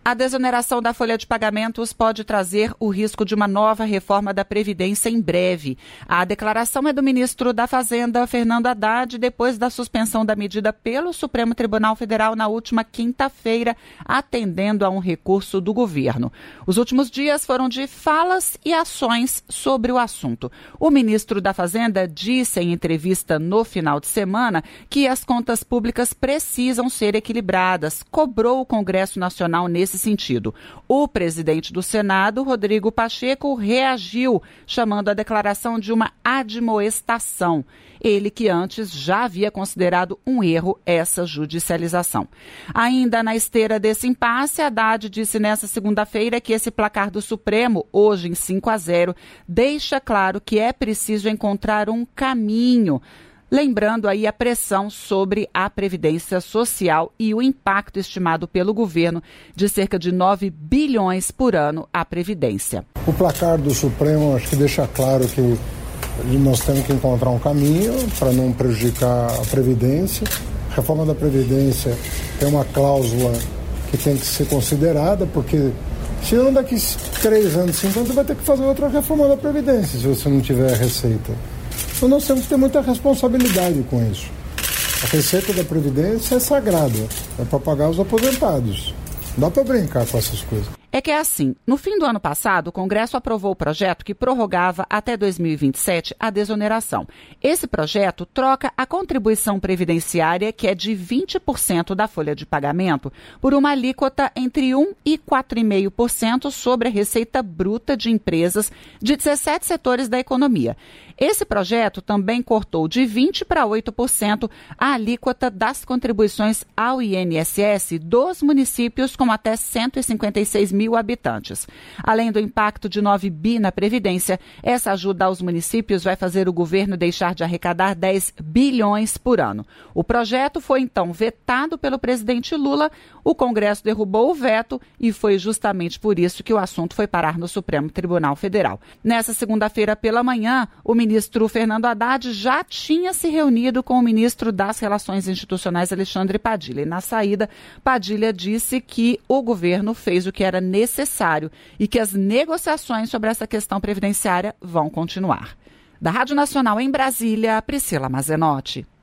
A desoneração da folha de pagamentos pode trazer o risco de uma nova reforma da Previdência em breve. A declaração é do ministro da Fazenda, Fernando Haddad, depois da suspensão da medida pelo Supremo Tribunal Federal na última quinta-feira, atendendo a um recurso do governo. Os últimos dias foram de falas e ações sobre o assunto. O ministro da Fazenda disse em entrevista no final de semana que as contas públicas precisam ser equilibradas, cobrou o Congresso Nacional nesse sentido. O presidente do Senado, Rodrigo Pacheco, reagiu, chamando a declaração de uma admoestação. Ele que antes já havia considerado um erro essa judicialização. Ainda na esteira desse impasse, Haddad disse nesta segunda-feira que esse placar do Supremo, hoje em 5-0, deixa claro que é preciso encontrar um caminho. Lembrando aí a pressão sobre a Previdência Social e o impacto estimado pelo governo de cerca de 9 bilhões por ano à Previdência. O placar do Supremo acho que deixa claro que nós temos que encontrar um caminho para não prejudicar a Previdência. A reforma da Previdência tem uma cláusula que tem que ser considerada, porque senão daqui 3 anos, 5 anos, você vai ter que fazer outra reforma da Previdência se você não tiver receita. Então nós temos que ter muita responsabilidade com isso. A receita da Previdência é sagrada, é para pagar os aposentados. Não dá para brincar com essas coisas. É que é assim, no fim do ano passado, o Congresso aprovou o projeto que prorrogava até 2027 a desoneração. Esse projeto troca a contribuição previdenciária, que é de 20% da folha de pagamento, por uma alíquota entre 1% e 4,5% sobre a receita bruta de empresas de 17 setores da economia. Esse projeto também cortou de 20% para 8% a alíquota das contribuições ao INSS dos municípios com até 156 mil habitantes. Além do impacto de 9 bi na Previdência, essa ajuda aos municípios vai fazer o governo deixar de arrecadar 10 bilhões por ano. O projeto foi então vetado pelo presidente Lula, o Congresso derrubou o veto e foi justamente por isso que o assunto foi parar no Supremo Tribunal Federal. Nessa segunda-feira pela manhã, o ministro Fernando Haddad já tinha se reunido com o ministro das Relações Institucionais, Alexandre Padilha. E na saída, Padilha disse que o governo fez o que era necessário e que as negociações sobre essa questão previdenciária vão continuar. Da Rádio Nacional em Brasília, Priscila Mazenotti.